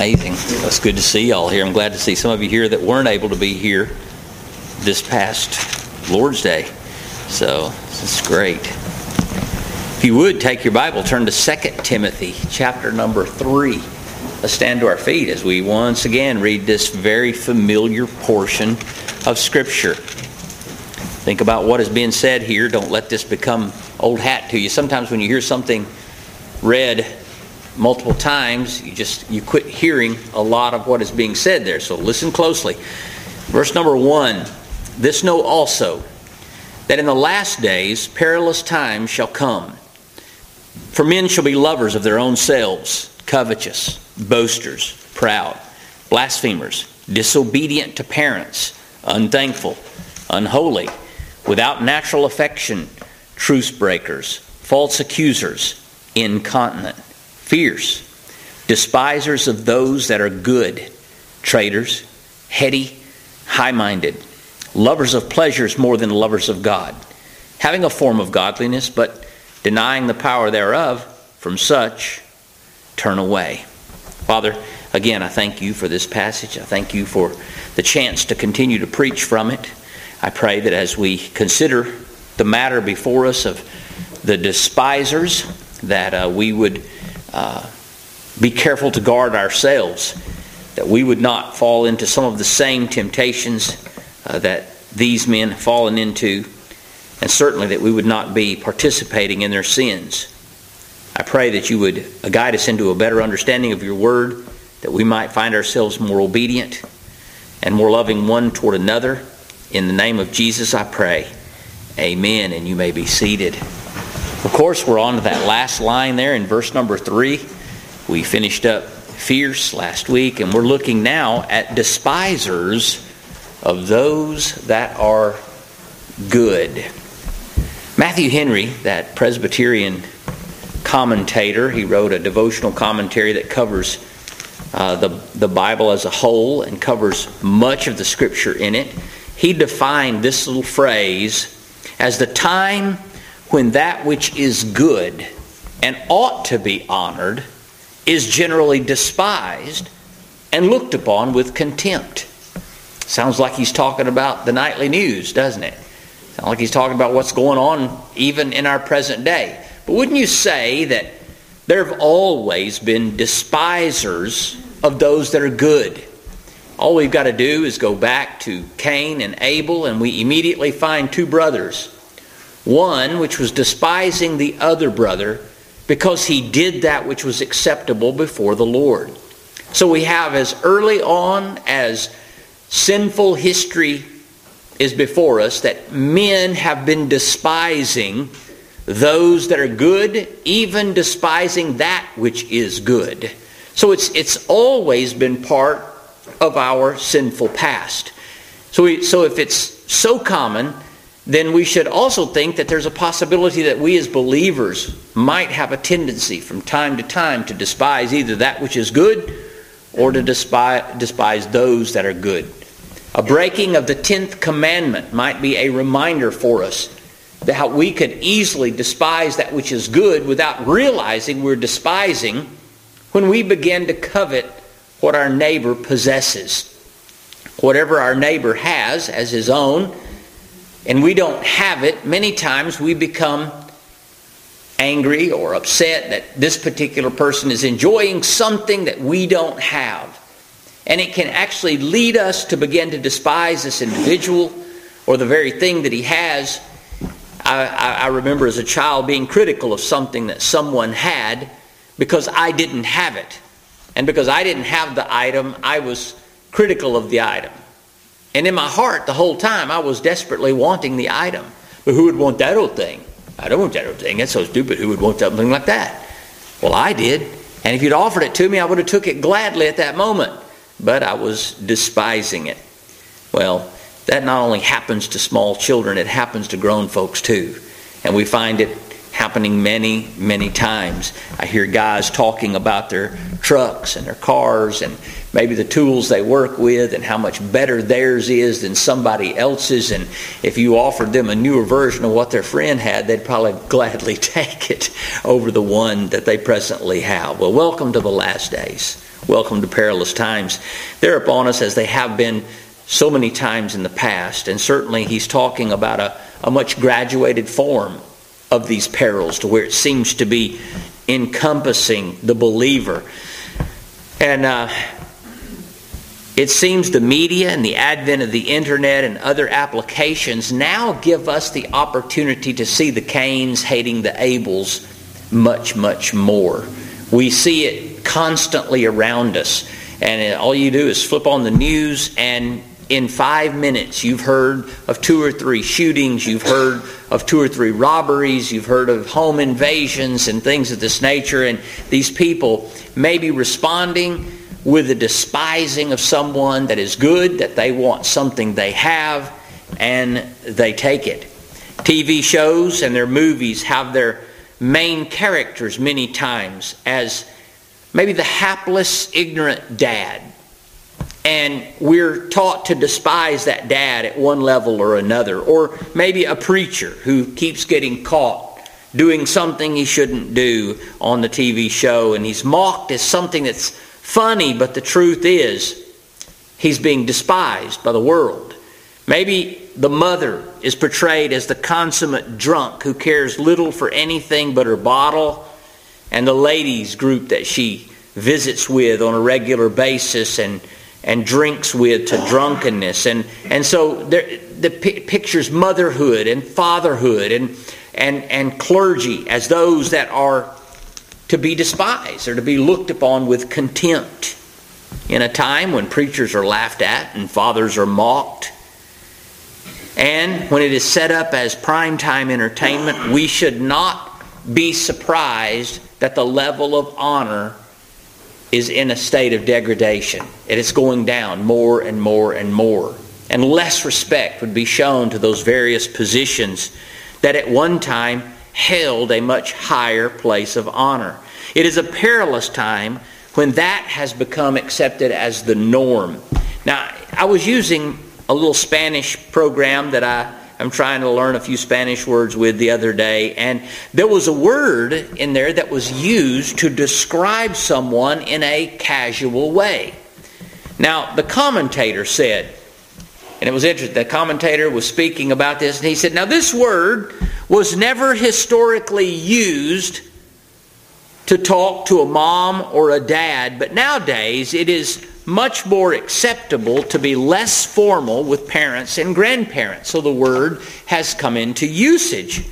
Amazing. It's good to see y'all here. I'm glad to see some of you here that weren't able to be here this past Lord's Day. So, it's great. If you would, take your Bible, turn to 2 Timothy chapter number 3. Let's stand to our feet as we once again read this very familiar portion of Scripture. Think about what is being said here. Don't let this become old hat to you. Sometimes when you hear something read multiple times, you quit hearing a lot of what is being said there. So listen closely. Verse number 1, "This know also, that in the last days perilous times shall come. For men shall be lovers of their own selves, covetous, boasters, proud, blasphemers, disobedient to parents, unthankful, unholy, without natural affection, truce breakers, false accusers, incontinent, fierce, despisers of those that are good, traitors, heady, high-minded, lovers of pleasures more than lovers of God, having a form of godliness, but denying the power thereof. From such turn away." Father, again, I thank you for this passage. I thank you for the chance to continue to preach from it. I pray that as we consider the matter before us of the despisers, that we would be careful to guard ourselves, that we would not fall into some of the same temptations that these men have fallen into, and certainly that we would not be participating in their sins. I pray that you would guide us into a better understanding of your word, that we might find ourselves more obedient and more loving one toward another. In the name of Jesus I pray. Amen. And you may be seated. Of course, we're on to that last line there in verse number 3. We finished up fierce last week, and we're looking now at despisers of those that are good. Matthew Henry, that Presbyterian commentator, he wrote a devotional commentary that covers the Bible as a whole and covers much of the Scripture in it. He defined this little phrase as the time when that which is good and ought to be honored is generally despised and looked upon with contempt. Sounds like he's talking about the nightly news, doesn't it? Sounds like he's talking about what's going on even in our present day. But wouldn't you say that there have always been despisers of those that are good? All we've got to do is go back to Cain and Abel, and we immediately find two brothers. One which was despising the other brother because he did that which was acceptable before the Lord. So we have, as early on as sinful history is before us, that men have been despising those that are good, even despising that which is good. So it's always been part of our sinful past. So if it's so common, then we should also think that there's a possibility that we as believers might have a tendency from time to time to despise either that which is good or to despise those that are good. A breaking of the 10th commandment might be a reminder for us that how we could easily despise that which is good without realizing we're despising when we begin to covet what our neighbor possesses. Whatever our neighbor has as his own, and we don't have it, many times we become angry or upset that this particular person is enjoying something that we don't have. And it can actually lead us to begin to despise this individual or the very thing that he has. I remember as a child being critical of something that someone had because I didn't have it. And because I didn't have the item, I was critical of the item. And in my heart, the whole time, I was desperately wanting the item. But who would want that old thing? I don't want that old thing. That's so stupid. Who would want something like that? Well, I did. And if you'd offered it to me, I would have took it gladly at that moment. But I was despising it. Well, that not only happens to small children, it happens to grown folks too. And we find it happening many, many times. I hear guys talking about their trucks and their cars and maybe the tools they work with and how much better theirs is than somebody else's. And if you offered them a newer version of what their friend had, they'd probably gladly take it over the one that they presently have. Well, welcome to the last days. Welcome to perilous times. They're upon us as they have been so many times in the past. And certainly he's talking about a much graduated form of these perils, to where it seems to be encompassing the believer. And it seems the media and the advent of the internet and other applications now give us the opportunity to see the Cains hating the Abels much, much more. We see it constantly around us. And all you do is flip on the news, and in 5 minutes you've heard of 2 or 3 shootings, you've heard of 2 or 3 robberies, you've heard of home invasions and things of this nature. And these people may be responding with a despising of someone that is good, that they want something they have, and they take it. TV shows and their movies have their main characters many times as maybe the hapless, ignorant dad. And we're taught to despise that dad at one level or another. Or maybe a preacher who keeps getting caught doing something he shouldn't do on the TV show, and he's mocked as something that's funny, but the truth is he's being despised by the world. Maybe the mother is portrayed as the consummate drunk who cares little for anything but her bottle and the ladies group that she visits with on a regular basis and drinks with to drunkenness. And so the pictures motherhood and fatherhood and clergy as those that are to be despised or to be looked upon with contempt in a time when preachers are laughed at and fathers are mocked. And when it is set up as primetime entertainment, we should not be surprised that the level of honor is in a state of degradation. It is going down more and more and more. And less respect would be shown to those various positions that at one time held a much higher place of honor. It is a perilous time when that has become accepted as the norm. Now, I was using a little Spanish program that I'm trying to learn a few Spanish words with the other day, and there was a word in there that was used to describe someone in a casual way. Now, the commentator said, and it was interesting, the commentator was speaking about this, and he said, now this word was never historically used to talk to a mom or a dad, but nowadays it is much more acceptable to be less formal with parents and grandparents. So the word has come into usage.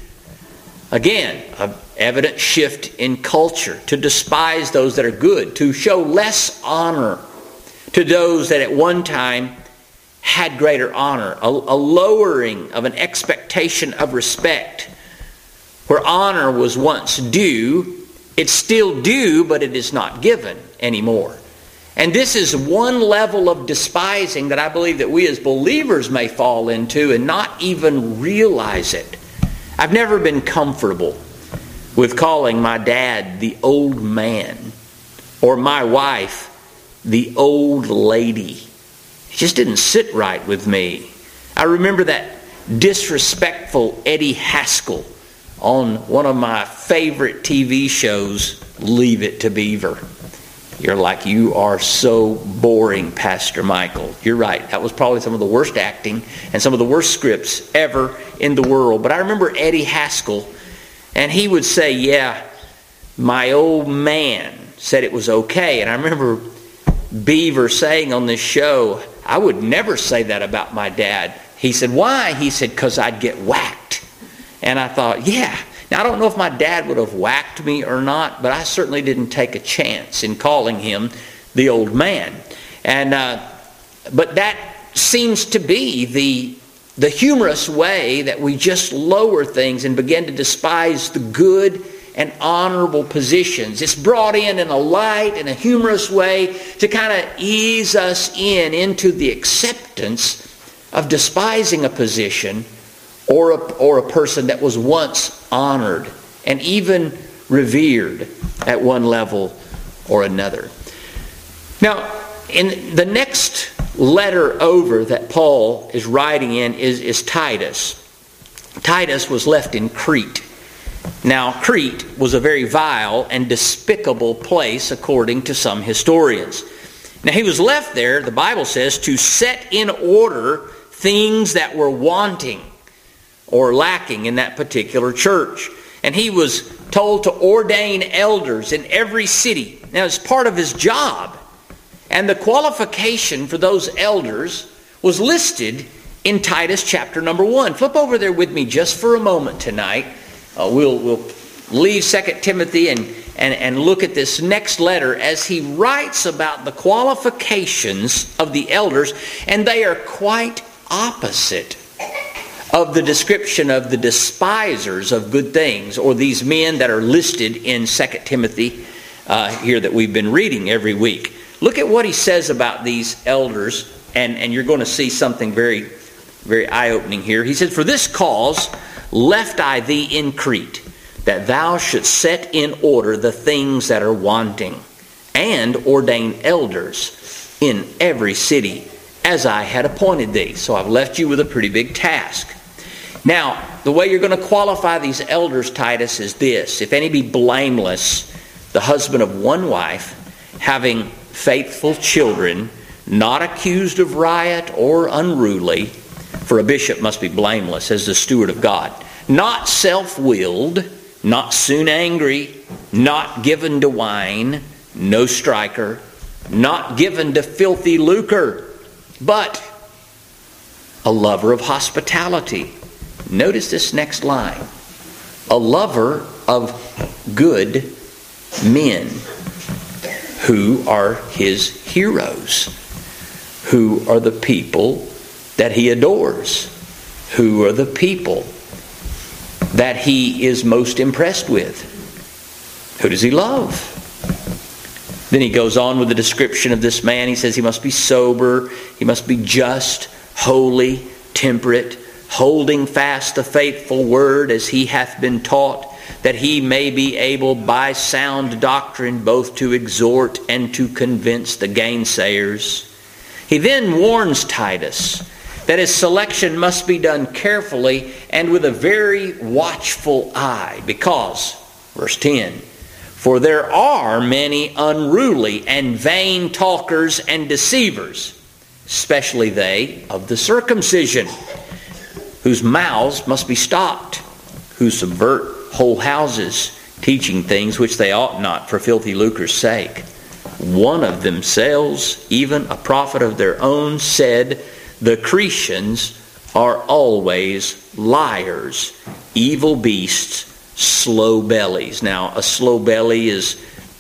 Again, an evident shift in culture to despise those that are good, to show less honor to those that at one time had greater honor, a lowering of an expectation of respect. Where honor was once due, it's still due, but it is not given anymore. And this is one level of despising that I believe that we as believers may fall into and not even realize it. I've never been comfortable with calling my dad the old man or my wife the old lady. It just didn't sit right with me. I remember that disrespectful Eddie Haskell on one of my favorite TV shows, Leave It to Beaver. You're like, you are so boring, Pastor Michael. You're right. That was probably some of the worst acting and some of the worst scripts ever in the world. But I remember Eddie Haskell, and he would say, yeah, my old man said it was okay. And I remember Beaver saying on this show, I would never say that about my dad. He said, why? He said, because I'd get whacked. And I thought, yeah. Now, I don't know if my dad would have whacked me or not, but I certainly didn't take a chance in calling him the old man. And but that seems to be the humorous way that we just lower things and begin to despise the good and honorable positions. It's brought in a light and a humorous way to kind of ease us into the acceptance of despising a position or a person that was once honored and even revered at one level or another. Now, in the next letter over that Paul is writing in is Titus. Titus was left in Crete. Now, Crete was a very vile and despicable place according to some historians. Now, he was left there, the Bible says, to set in order things that were wanting or lacking in that particular church. And he was told to ordain elders in every city. Now, it's part of his job. And the qualification for those elders was listed in Titus chapter number 1. Flip over there with me just for a moment tonight. We'll leave 2 Timothy and look at this next letter as he writes about the qualifications of the elders, and they are quite opposite of the description of the despisers of good things, or these men that are listed in 2 Timothy here that we've been reading every week. Look at what he says about these elders, and you're going to see something very, very eye-opening here. He says, "For this cause left I thee in Crete, that thou shouldst set in order the things that are wanting, and ordain elders in every city, as I had appointed thee." So I've left you with a pretty big task. Now, the way you're going to qualify these elders, Titus, is this: if any be blameless, the husband of one wife, having faithful children, not accused of riot or unruly, for a bishop must be blameless as the steward of God, not self-willed, not soon angry, not given to wine, no striker, not given to filthy lucre, but a lover of hospitality. Notice this next line: a lover of good men, who are his heroes, who are the people that he adores, who are the people that he is most impressed with. Who does he love? Then he goes on with the description of this man. He says he must be sober, he must be just, holy, temperate, holding fast the faithful word as he hath been taught, that he may be able by sound doctrine both to exhort and to convince the gainsayers. He then warns Titus that his selection must be done carefully and with a very watchful eye, because, verse 10, "For there are many unruly and vain talkers and deceivers, especially they of the circumcision, whose mouths must be stopped, who subvert whole houses, teaching things which they ought not for filthy lucre's sake. One of themselves, even a prophet of their own, said, the Cretians are always liars, evil beasts, slow bellies." Now, a slow belly is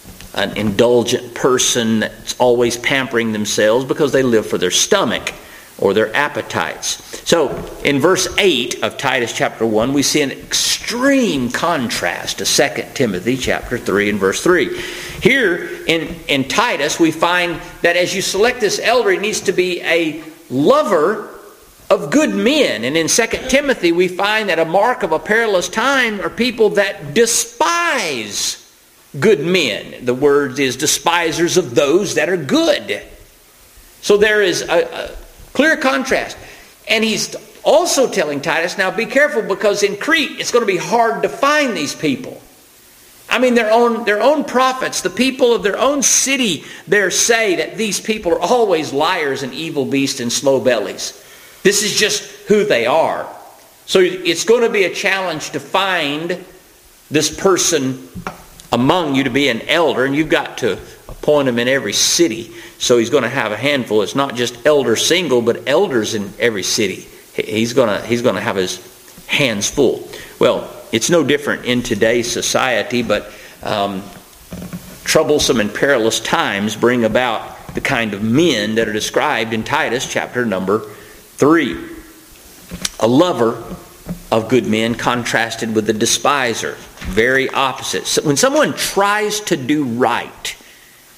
an indulgent person that's always pampering themselves because they live for their stomach or their appetites. So, in verse 8 of Titus chapter 1, we see an extreme contrast to 2 Timothy chapter 3 and verse 3. Here in Titus, we find that as you select this elder, it needs to be a lover of good men. And in 2 Timothy, we find that a mark of a perilous time are people that despise good men. The word is despisers of those that are good. So there is a clear contrast. And he's also telling Titus, now be careful, because in Crete it's going to be hard to find these people. I mean, their own prophets, the people of their own city there say that these people are always liars and evil beasts and slow bellies. This is just who they are. So it's going to be a challenge to find this person among you to be an elder, and you've got to appoint him in every city. So he's going to have a handful. It's not just elder single, but elders in every city. He's going to have his hands full. Well, it's no different in today's society, but troublesome and perilous times bring about the kind of men that are described in Titus chapter number 3. A lover of good men contrasted with the despiser. Very opposite. So when someone tries to do right,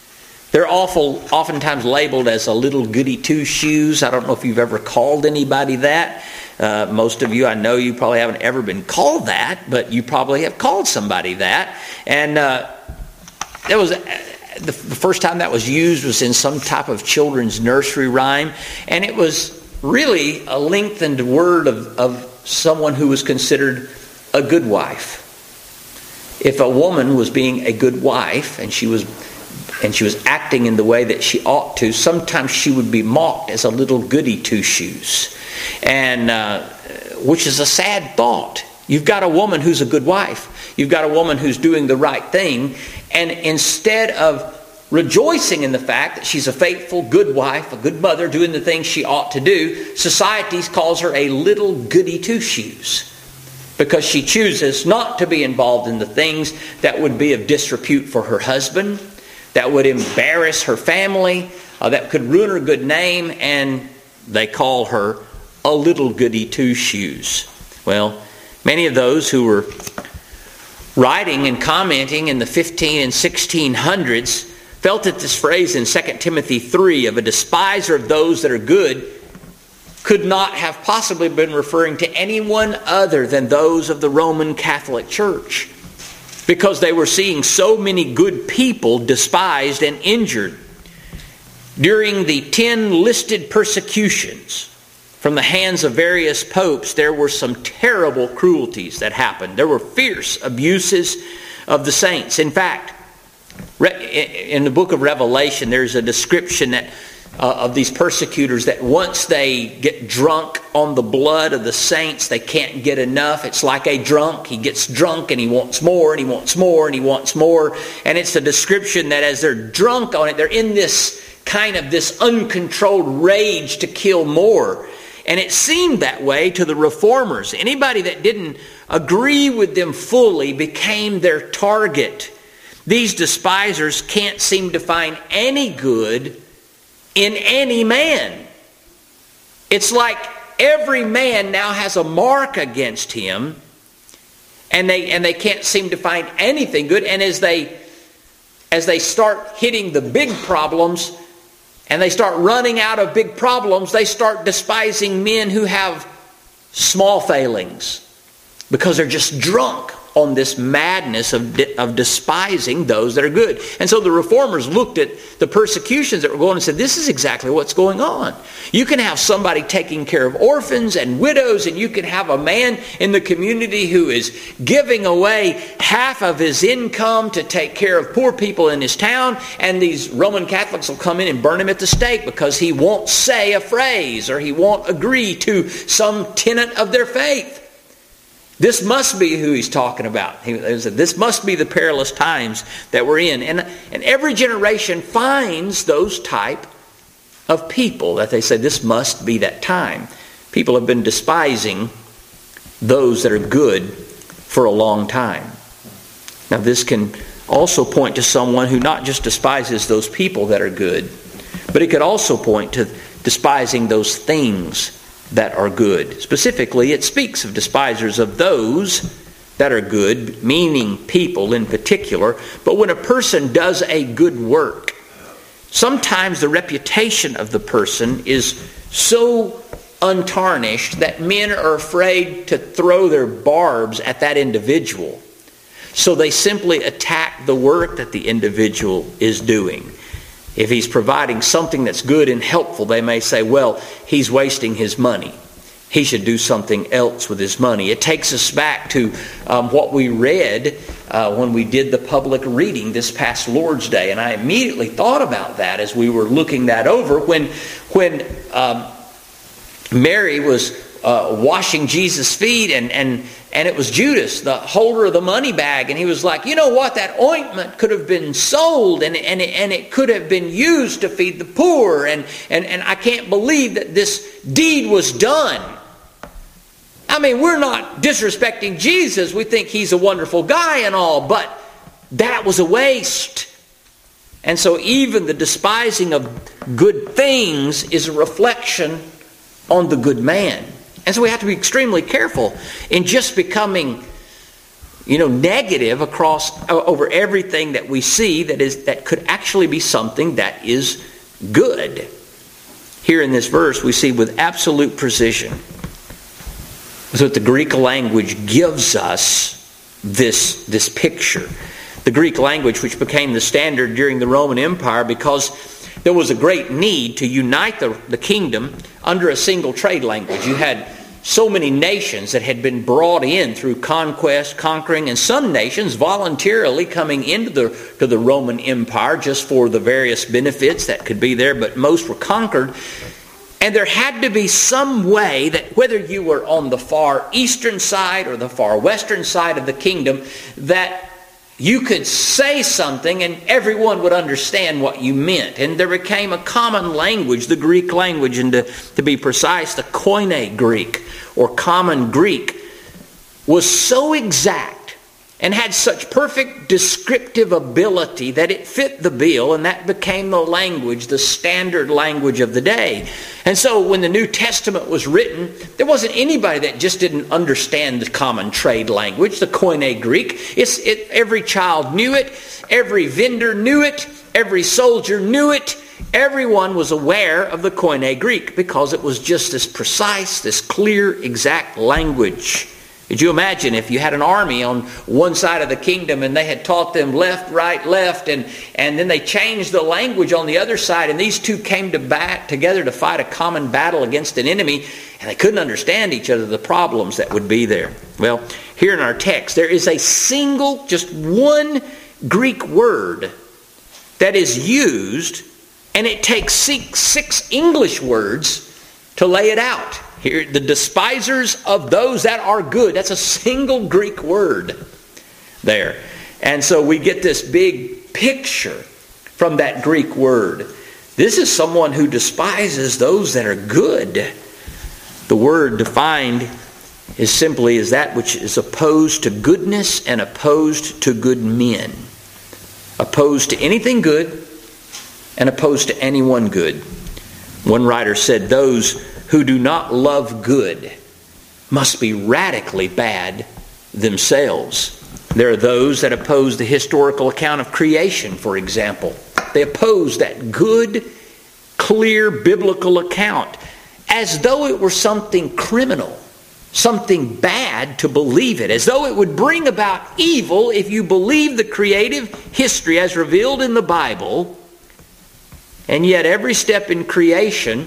They're oftentimes labeled as a little goody two-shoes. I don't know if you've ever called anybody that. Most of you, I know you probably haven't ever been called that, but you probably have called somebody that. And that was the first time that was used was in some type of children's nursery rhyme, and it was really a lengthened word of someone who was considered a good wife. If a woman was being a good wife and she was acting in the way that she ought to, sometimes she would be mocked as a little goody two-shoes, and which is a sad thought. You've got a woman who's a good wife. You've got a woman who's doing the right thing, and instead of rejoicing in the fact that she's a faithful, good wife, a good mother, doing the things she ought to do, society calls her a little goody two-shoes because she chooses not to be involved in the things that would be of disrepute for her husband, that would embarrass her family, that could ruin her good name, and they call her a little goody two-shoes. Well, many of those who were writing and commenting in the 15 and 1600s felt that this phrase in 2 Timothy 3 of a despiser of those that are good could not have possibly been referring to anyone other than those of the Roman Catholic Church, because they were seeing so many good people despised and injured. During the 10 listed persecutions from the hands of various popes, there were some terrible cruelties that happened. There were fierce abuses of the saints. In fact, in the book of Revelation, there's a description that of these persecutors that once they get drunk on the blood of the saints, they can't get enough. It's like a drunk. He gets drunk and he wants more and he wants more and he wants more. And it's a description that as they're drunk on it, they're in this kind of this uncontrolled rage to kill more. And it seemed that way to the reformers. Anybody that didn't agree with them fully became their target. These despisers can't seem to find any good in any man. It's like every man now has a mark against him, and they can't seem to find anything good. And as they start hitting the big problems, and they start running out of big problems, they start despising men who have small failings, because they're just drunk on this madness of despising those that are good. And so the reformers looked at the persecutions that were going on and said, this is exactly what's going on. You can have somebody taking care of orphans and widows, and you can have a man in the community who is giving away half of his income to take care of poor people in his town, and these Roman Catholics will come in and burn him at the stake because he won't say a phrase or he won't agree to some tenet of their faith. This must be who he's talking about. He said, this must be the perilous times that we're in. And every generation finds those type of people that they say, this must be that time. People have been despising those that are good for a long time. Now this can also point to someone who not just despises those people that are good, but it could also point to despising those things that are good. Specifically, it speaks of despisers of those that are good, meaning people in particular. But when a person does a good work, sometimes the reputation of the person is so untarnished that men are afraid to throw their barbs at that individual. So they simply attack the work that the individual is doing. If he's providing something that's good and helpful, they may say, well, he's wasting his money. He should do something else with his money. It takes us back to what we read when we did the public reading this past Lord's Day. And I immediately thought about that as we were looking that over. When Mary was washing Jesus' feet, and it was Judas, the holder of the money bag, and he was like, you know what, that ointment could have been sold, and it could have been used to feed the poor, and I can't believe that this deed was done. I mean, we're not disrespecting Jesus. We think he's a wonderful guy and all, but that was a waste. And so even the despising of good things is a reflection on the good man. And so we have to be extremely careful in just becoming negative over everything that we see that could actually be something that is good. Here in this verse, we see with absolute precision that the Greek language gives us this picture. The Greek language, which became the standard during the Roman Empire because there was a great need to unite the kingdom under a single trade language. You had so many nations that had been brought in through conquest, conquering, and some nations voluntarily coming into the Roman Empire just for the various benefits that could be there, but most were conquered. And there had to be some way that whether you were on the far eastern side or the far western side of the kingdom, that you could say something and everyone would understand what you meant. And there became a common language, the Greek language, and to be precise, the Koine Greek or common Greek was so exact and had such perfect descriptive ability that it fit the bill, and that became the language, the standard language of the day. And so when the New Testament was written, there wasn't anybody that just didn't understand the common trade language, the Koine Greek. Every child knew it, every vendor knew it, every soldier knew it. Everyone was aware of the Koine Greek because it was just this precise, this clear, exact language. Could you imagine if you had an army on one side of the kingdom and they had taught them left, right, left, and then they changed the language on the other side, and these two came together to fight a common battle against an enemy, and they couldn't understand each other, the problems that would be there. Well, here in our text, there is a single, just one Greek word that is used, and it takes six English words to lay it out. Here, the despisers of those that are good. That's a single Greek word there. And so we get this big picture from that Greek word. This is someone who despises those that are good. The word defined is simply as that which is opposed to goodness and opposed to good men. Opposed to anything good and opposed to anyone good. One writer said, those who do not love good must be radically bad themselves. There are those that oppose the historical account of creation, for example. They oppose that good, clear biblical account as though it were something criminal, something bad to believe it, as though it would bring about evil if you believe the creative history as revealed in the Bible. And yet every step in creation,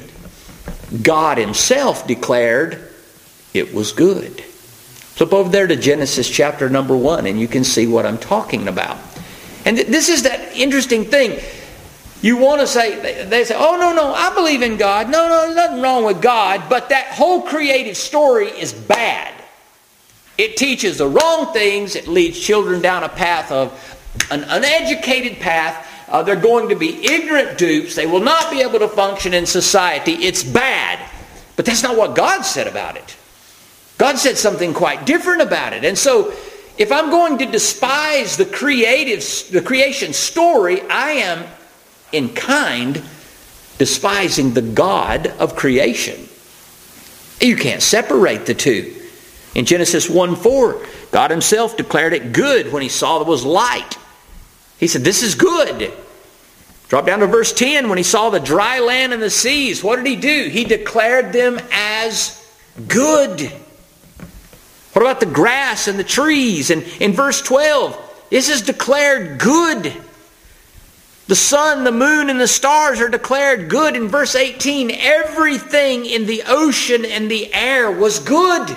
God Himself declared it was good. Flip over there to Genesis chapter number 1 and you can see what I'm talking about. And this is that interesting thing. You want to say, they say, oh no, I believe in God. No, there's nothing wrong with God. But that whole creative story is bad. It teaches the wrong things. It leads children down a path of an uneducated path. They're going to be ignorant dupes. They will not be able to function in society. It's bad. But that's not what God said about it. God said something quite different about it. And so, if I'm going to despise the creation story, I am in kind despising the God of creation. You can't separate the two. In Genesis 1:4, God Himself declared it good when He saw there was light. He said, this is good. Drop down to verse 10. When He saw the dry land and the seas, what did He do? He declared them as good. What about the grass and the trees? And in verse 12, this is declared good. The sun, the moon, and the stars are declared good. In verse 18, everything in the ocean and the air was good.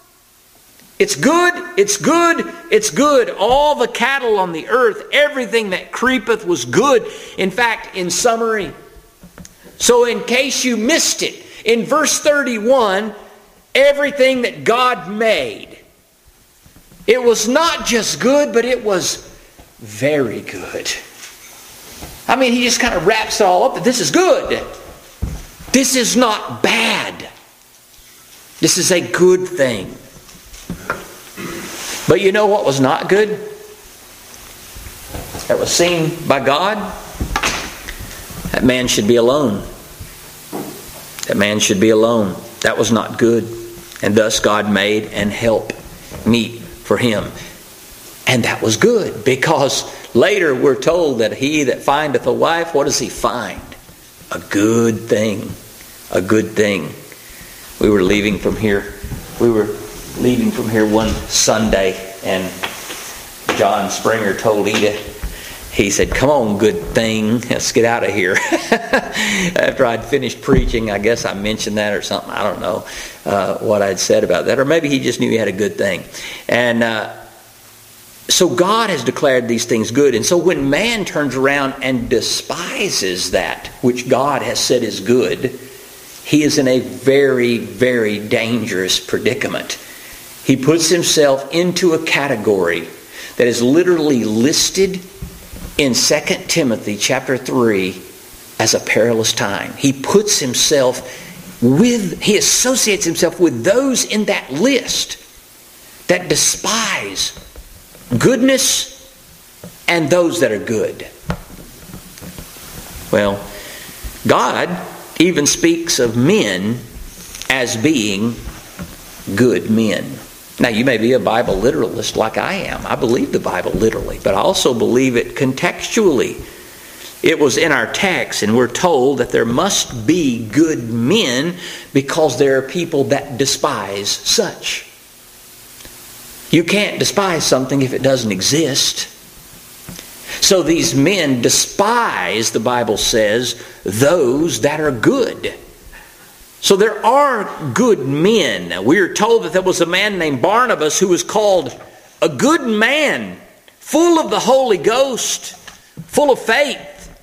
It's good, it's good, it's good. All the cattle on the earth, everything that creepeth was good. In fact, in summary, so in case you missed it, in verse 31, everything that God made, it was not just good, but it was very good. I mean, He just kind of wraps it all up that this is good. This is not bad. This is a good thing. But you know what was not good? That was seen by God? That man should be alone. That man should be alone. That was not good. And thus God made an help meet for him. And that was good, because later we're told that he that findeth a wife, what does he find? A good thing. A good thing. We were leaving from here one Sunday, and John Springer told Edith, he said, "Come on, good thing, let's get out of here." After I'd finished preaching, I guess I mentioned that or something. I don't know what I'd said about that. Or maybe he just knew he had a good thing. And so God has declared these things good. And so when man turns around and despises that which God has said is good, he is in a very, very dangerous predicament. He puts himself into a category that is literally listed in 2 Timothy chapter 3 as a perilous time. He associates himself with those in that list that despise goodness and those that are good. Well, God even speaks of men as being good men. Now, you may be a Bible literalist like I am. I believe the Bible literally, but I also believe it contextually. It was in our text, and we're told that there must be good men because there are people that despise such. You can't despise something if it doesn't exist. So these men despise, the Bible says, those that are good. So there are good men. We are told that there was a man named Barnabas who was called a good man, full of the Holy Ghost, full of faith.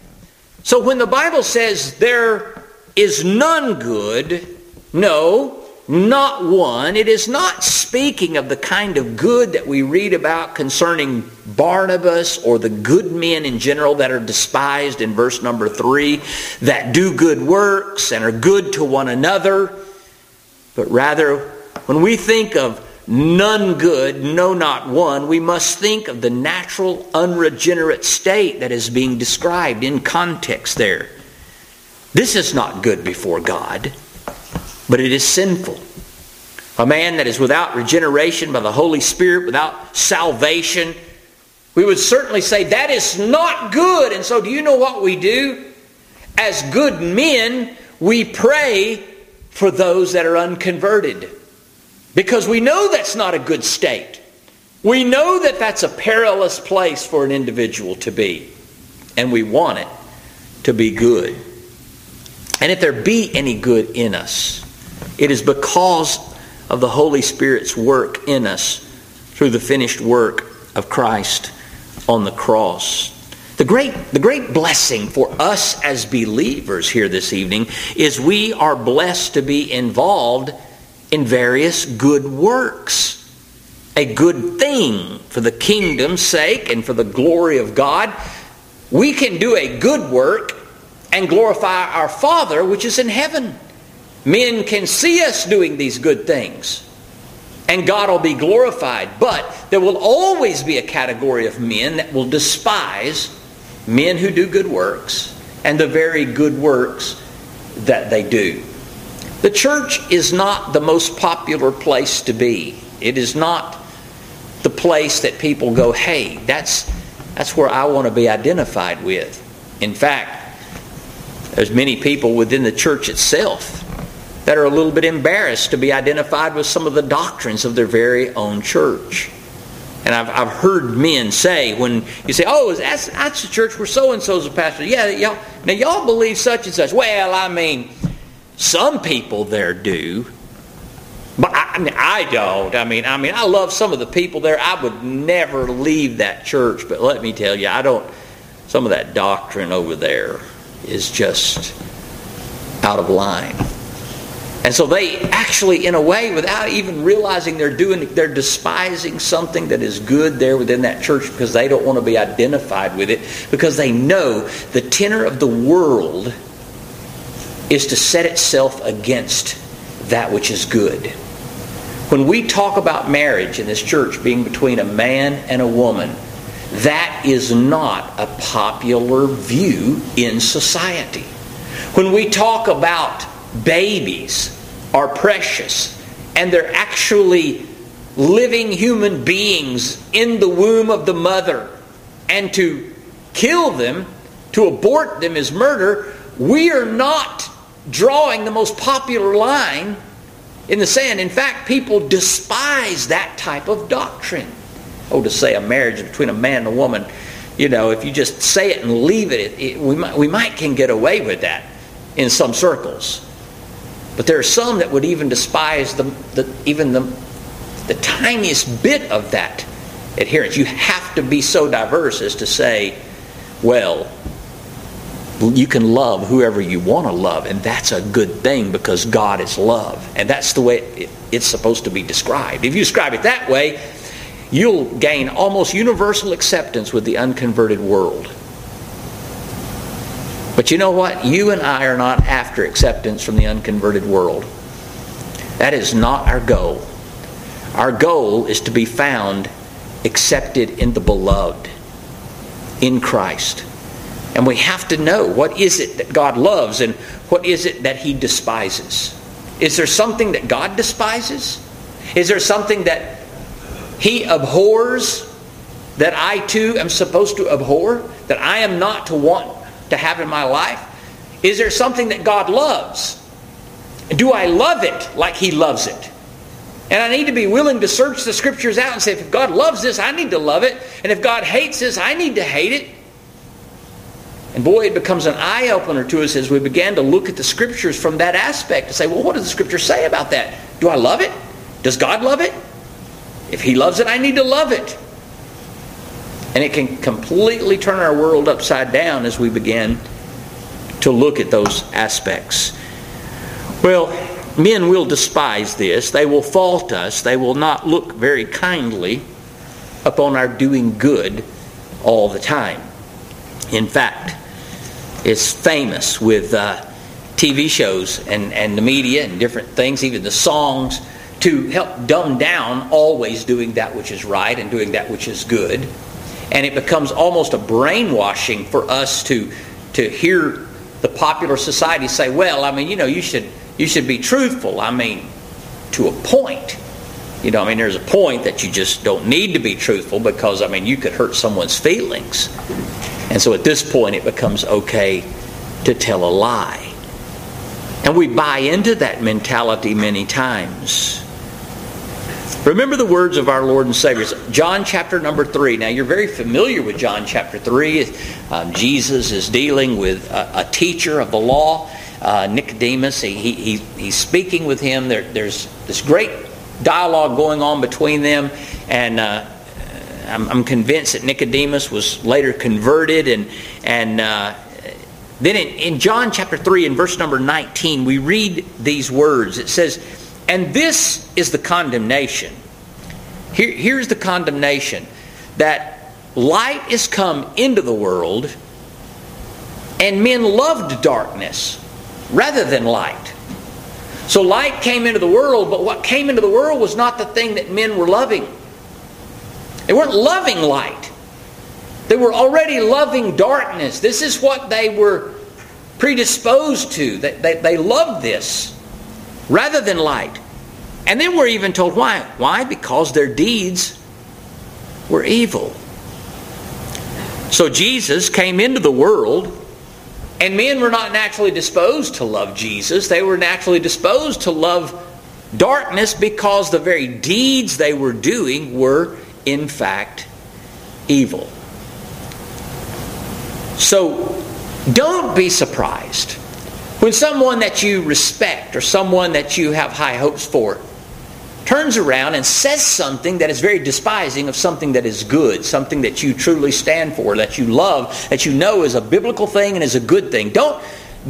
So when the Bible says there is none good, no, not one. It is not speaking of the kind of good that we read about concerning Barnabas or the good men in general that are despised in verse number 3, that do good works and are good to one another. But rather, when we think of none good, no, not one, we must think of the natural, unregenerate state that is being described in context there. This is not good before God, but it is sinful. A man that is without regeneration by the Holy Spirit, without salvation, we would certainly say that is not good. And so do you know what we do? As good men, we pray for those that are unconverted. Because we know that's not a good state. We know that that's a perilous place for an individual to be. And we want it to be good. And if there be any good in us, it is because of the Holy Spirit's work in us through the finished work of Christ on the cross. The great blessing for us as believers here this evening is we are blessed to be involved in various good works. A good thing for the kingdom's sake and for the glory of God. We can do a good work and glorify our Father which is in heaven. Men can see us doing these good things, and God will be glorified. But there will always be a category of men that will despise men who do good works and the very good works that they do. The church is not the most popular place to be. It is not the place that people go, hey, that's where I want to be identified with. In fact, there's many people within the church itself that are a little bit embarrassed to be identified with some of the doctrines of their very own church. And I've heard men say, when you say, oh, that's the church where so-and-so's a pastor. Yeah, y'all believe such and such. Well, I mean, some people there do. But I don't. I mean, I love some of the people there. I would never leave that church. But let me tell you, some of that doctrine over there is just out of line. And so they actually, in a way, without even realizing they're despising something that is good there within that church because they don't want to be identified with it, because they know the tenor of the world is to set itself against that which is good. When we talk about marriage in this church being between a man and a woman, that is not a popular view in society. When we talk about babies are precious and they're actually living human beings in the womb of the mother, and to kill them, to abort them is murder, we are not drawing the most popular line in the sand. In fact, people despise that type of doctrine. To say a marriage between a man and a woman, if you just say it and leave it, we might can get away with that in some circles. But there are some that would even despise even the tiniest bit of that adherence. You have to be so diverse as to say, well, you can love whoever you want to love, and that's a good thing because God is love. And that's the way it's supposed to be described. If you describe it that way, you'll gain almost universal acceptance with the unconverted world. But you know what? You and I are not after acceptance from the unconverted world. That is not our goal. Our goal is to be found accepted in the beloved, in Christ. And we have to know, what is it that God loves and what is it that He despises? Is there something that God despises? Is there something that He abhors that I too am supposed to abhor? That I am not to want to have in my life? Is there something that God loves? Do I love it like He loves it? And I need to be willing to search the Scriptures out and say, if God loves this, I need to love it. And if God hates this, I need to hate it. And boy, it becomes an eye-opener to us as we begin to look at the Scriptures from that aspect and say, well, what does the Scripture say about that? Do I love it? Does God love it? If He loves it, I need to love it. And it can completely turn our world upside down as we begin to look at those aspects. Well, men will despise this. They will fault us. They will not look very kindly upon our doing good all the time. In fact, it's famous with TV shows and the media and different things, even the songs, to help dumb down always doing that which is right and doing that which is good. And it becomes almost a brainwashing for us to hear the popular society say, well, you should be truthful. To a point. There's a point that you just don't need to be truthful because, you could hurt someone's feelings. And so at this point it becomes okay to tell a lie. And we buy into that mentality many times. Remember the words of our Lord and Savior. John chapter number 3. Now you're very familiar with John chapter 3. Jesus is dealing with a teacher of the law, Nicodemus. He's speaking with him. There's this great dialogue going on between them. And I'm convinced that Nicodemus was later converted. And then in John chapter 3 in verse number 19, we read these words. It says, and this is the condemnation. Here's the condemnation. That light is come into the world, and men loved darkness rather than light. So light came into the world, but what came into the world was not the thing that men were loving. They weren't loving light. They were already loving darkness. This is what they were predisposed to. They loved this rather than light. And then we're even told why. Why? Because their deeds were evil. So Jesus came into the world, and men were not naturally disposed to love Jesus. They were naturally disposed to love darkness because the very deeds they were doing were, in fact, evil. So don't be surprised when someone that you respect or someone that you have high hopes for turns around and says something that is very despising of something that is good, something that you truly stand for, that you love, that you know is a biblical thing and is a good thing. Don't,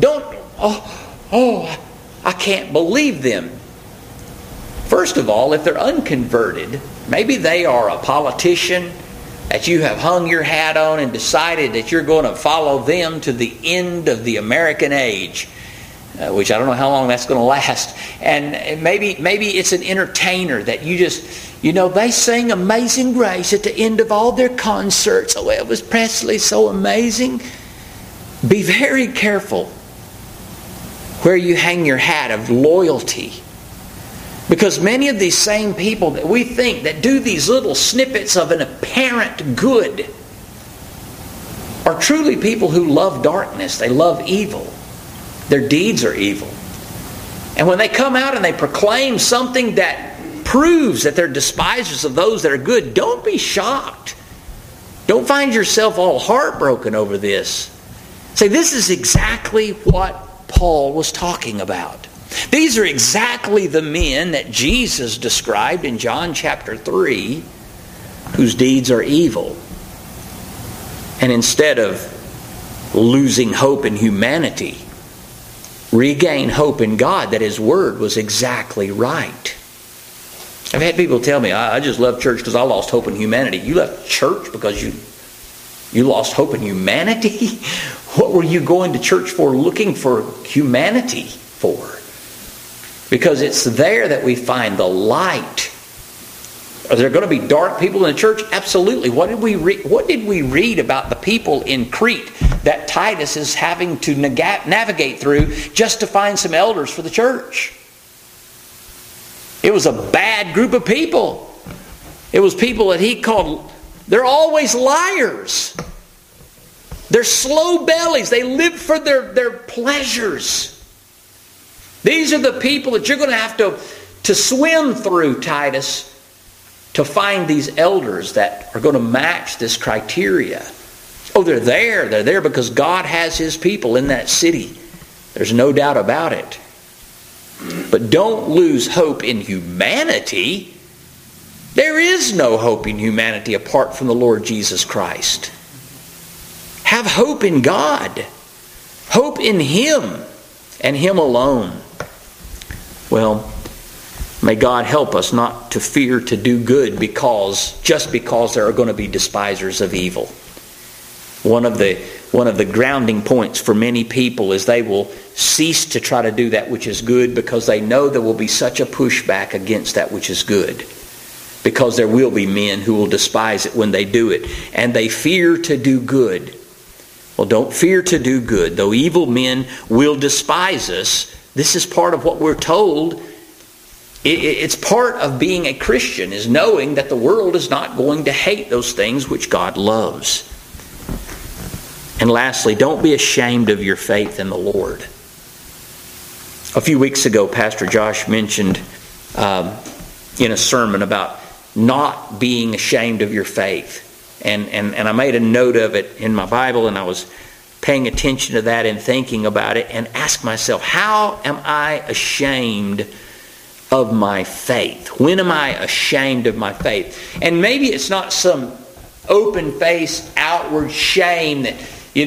I can't believe them. First of all, if they're unconverted, maybe they are a politician that you have hung your hat on and decided that you're going to follow them to the end of the American age. Which I don't know how long that's going to last. And maybe it's an entertainer that you just, they sing Amazing Grace at the end of all their concerts. Oh, Elvis Presley, so amazing. Be very careful where you hang your hat of loyalty. Because many of these same people that we think that do these little snippets of an apparent good are truly people who love darkness. They love evil. Their deeds are evil. And when they come out and they proclaim something that proves that they're despisers of those that are good, don't be shocked. Don't find yourself all heartbroken over this. Say, this is exactly what Paul was talking about. These are exactly the men that Jesus described in John chapter 3, whose deeds are evil. And instead of losing hope in humanity, regain hope in God that His Word was exactly right. I've had people tell me, I just left church because I lost hope in humanity. You left church because you lost hope in humanity? What were you going to church for, looking for humanity for? Because it's there that we find the light. Are there going to be dark people in the church? Absolutely. What did we read about the people in Crete that Titus is having to navigate through just to find some elders for the church? It was a bad group of people. It was people that he called, they're always liars. They're slow bellies. They live for their pleasures. These are the people that you're going to have to swim through, Titus, to find these elders that are going to match this criteria. Oh, they're there. They're there because God has His people in that city. There's no doubt about it. But don't lose hope in humanity. There is no hope in humanity apart from the Lord Jesus Christ. Have hope in God. Hope in Him and Him alone. Well, may God help us not to fear to do good just because there are going to be despisers of evil. One of the grounding points for many people is they will cease to try to do that which is good because they know there will be such a pushback against that which is good. Because there will be men who will despise it when they do it. And they fear to do good. Well, don't fear to do good. Though evil men will despise us, this is part of what we're told. It's part of being a Christian, is knowing that the world is not going to hate those things which God loves. And lastly, don't be ashamed of your faith in the Lord. A few weeks ago, Pastor Josh mentioned in a sermon about not being ashamed of your faith. And I made a note of it in my Bible, and I was paying attention to that and thinking about it and asked myself, how am I ashamed of my faith? When am I ashamed of my faith? And maybe it's not some open-faced, outward shame that,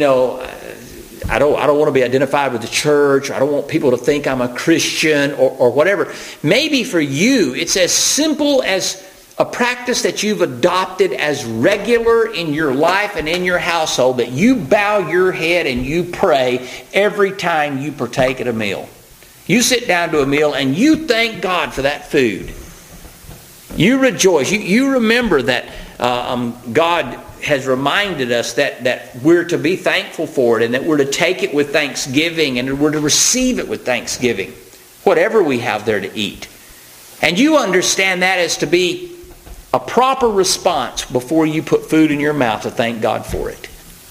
I don't want to be identified with the church. I don't want people to think I'm a Christian or whatever. Maybe for you, it's as simple as a practice that you've adopted as regular in your life and in your household, that you bow your head and you pray every time you partake at a meal. You sit down to a meal and you thank God for that food. You rejoice. You remember that God has reminded us that we're to be thankful for it, and that we're to take it with thanksgiving, and we're to receive it with thanksgiving, whatever we have there to eat. And you understand that as to be a proper response before you put food in your mouth to thank God for it.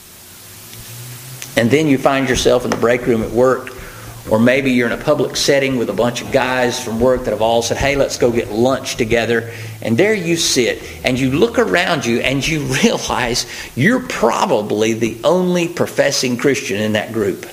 And then you find yourself in the break room at work, or maybe you're in a public setting with a bunch of guys from work that have all said, hey, let's go get lunch together. And there you sit, and you look around you, and you realize you're probably the only professing Christian in that group.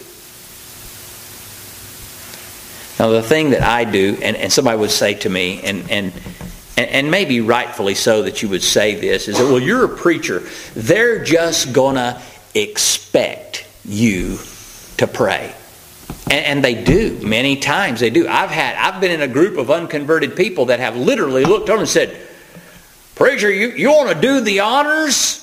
Now, the thing that I do, and somebody would say to me, and maybe rightfully so that you would say this, is that, well, you're a preacher. They're just going to expect you to pray. And they do. Many times they do. I've been in a group of unconverted people that have literally looked over and said, preacher, you want to do the honors?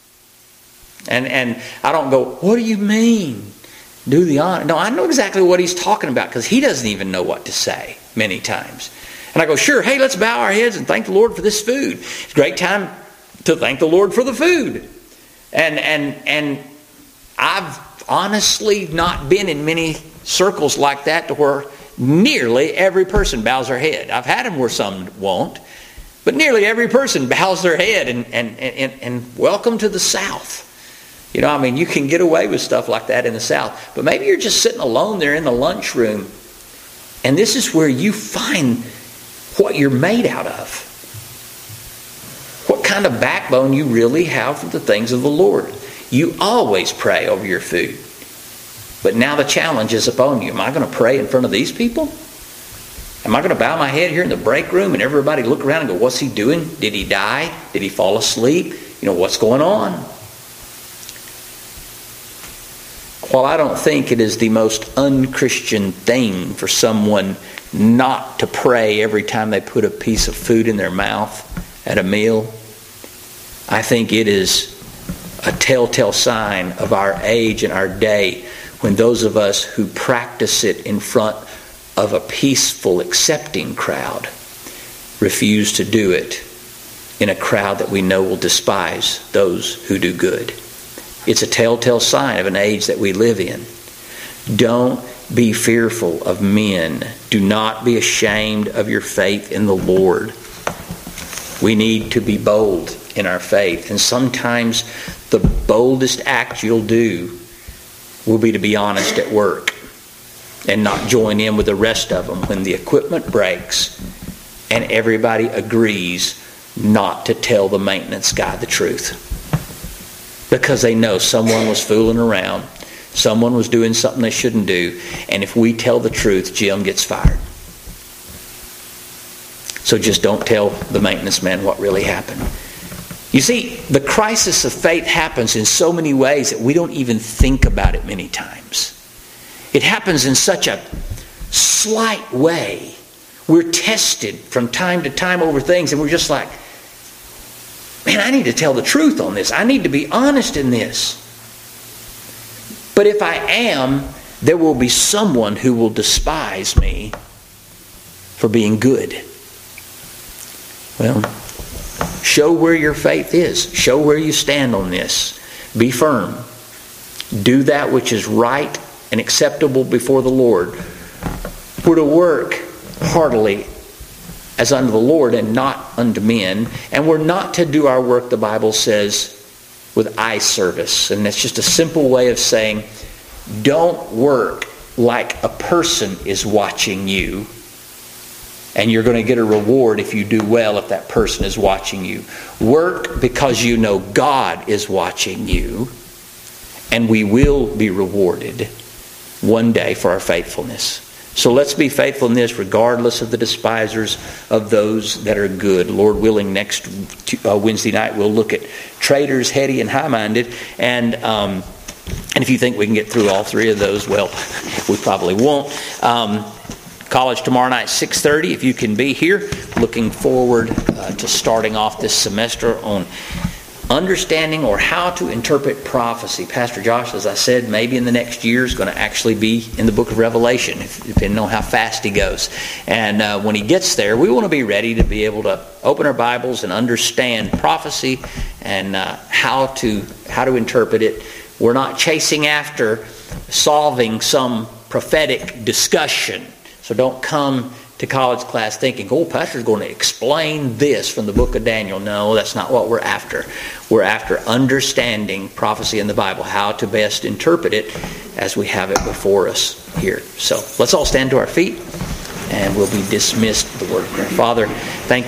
And I don't go, what do you mean, do the honors? No, I know exactly what he's talking about, because he doesn't even know what to say many times. And I go, sure, hey, let's bow our heads and thank the Lord for this food. It's a great time to thank the Lord for the food. And I've honestly not been in many circles like that to where nearly every person bows their head. I've had them where some won't, but nearly every person bows their head, and welcome to the South. You know, I mean, you can get away with stuff like that in the South, but maybe you're just sitting alone there in the lunchroom, and this is where you find what you're made out of. What kind of backbone you really have for the things of the Lord. You always pray over your food. But now the challenge is upon you. Am I going to pray in front of these people? Am I going to bow my head here in the break room and everybody look around and go, what's he doing? Did he die? Did he fall asleep? You know, what's going on? While I don't think it is the most unchristian thing for someone not to pray every time they put a piece of food in their mouth at a meal, I think it is a telltale sign of our age and our day when those of us who practice it in front of a peaceful, accepting crowd refuse to do it in a crowd that we know will despise those who do good. It's a telltale sign of an age that we live in. Don't be fearful of men. Do not be ashamed of your faith in the Lord. We need to be bold in our faith. And sometimes the boldest act you'll do will be to be honest at work and not join in with the rest of them when the equipment breaks and everybody agrees not to tell the maintenance guy the truth. Because they know someone was fooling around, someone was doing something they shouldn't do, and if we tell the truth, Jim gets fired. So just don't tell the maintenance man what really happened. You see, the crisis of faith happens in so many ways that we don't even think about it many times. It happens in such a slight way. We're tested from time to time over things, and we're just like, man, I need to tell the truth on this. I need to be honest in this. But if I am, there will be someone who will despise me for being good. Well, show where your faith is. Show where you stand on this. Be firm. Do that which is right and acceptable before the Lord. We're to work heartily as unto the Lord and not unto men. And we're not to do our work, the Bible says, with eye service. And that's just a simple way of saying, don't work like a person is watching you. And you're going to get a reward if you do well if that person is watching you. Work because you know God is watching you. And we will be rewarded one day for our faithfulness. So let's be faithful in this regardless of the despisers of those that are good. Lord willing, next Wednesday night we'll look at traitors, heady, and high-minded. And if you think we can get through all three of those, well, we probably won't. College tomorrow night, 6:30. If you can be here, looking forward to starting off this semester on understanding or how to interpret prophecy. Pastor Josh, as I said, maybe in the next year is going to actually be in the book of Revelation, depending on how fast he goes. And when he gets there, we want to be ready to be able to open our Bibles and understand prophecy and how to interpret it. We're not chasing after solving some prophetic discussion. So don't come to college class thinking, oh, pastor's going to explain this from the book of Daniel. No, that's not what we're after. We're after understanding prophecy in the Bible, how to best interpret it as we have it before us here. So let's all stand to our feet and we'll be dismissed with the word of prayer. Father, thank you.